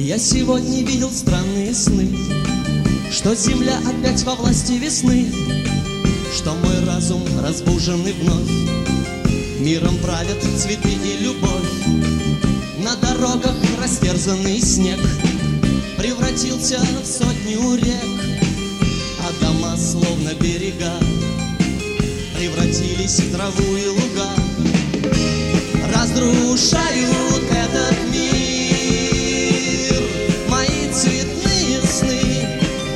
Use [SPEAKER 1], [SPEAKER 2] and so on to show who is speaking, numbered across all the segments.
[SPEAKER 1] Я сегодня видел странные сны, что земля опять во власти весны, что мой разум разбуженный вновь, миром правят цветы и любовь. На дорогах растерзанный снег превратился в сотню рек, а дома, словно берега, превратились в траву и луга. Разрушают этот мир мои цветные сны,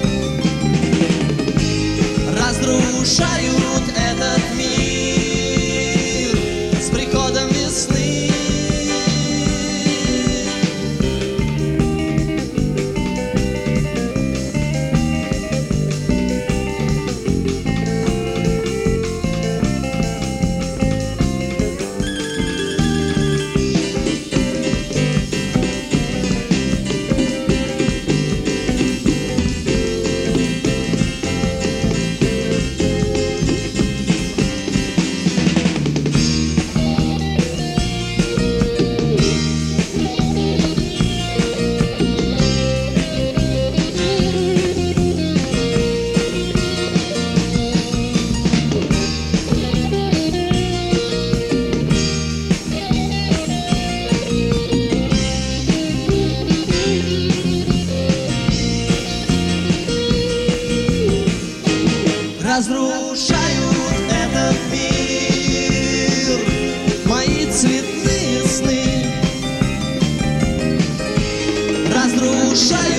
[SPEAKER 1] разрушают этот мир с приходом весны. Разрушают этот мир мои цветные сны, разрушают